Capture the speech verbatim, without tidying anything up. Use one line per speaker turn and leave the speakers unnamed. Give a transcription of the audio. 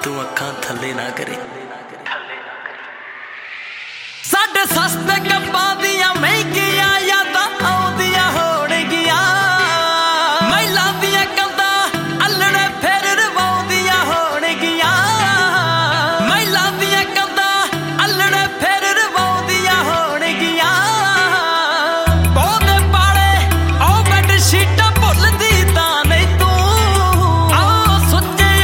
तू अखां थले ना करे।
साडे सस्ते कप्पां दी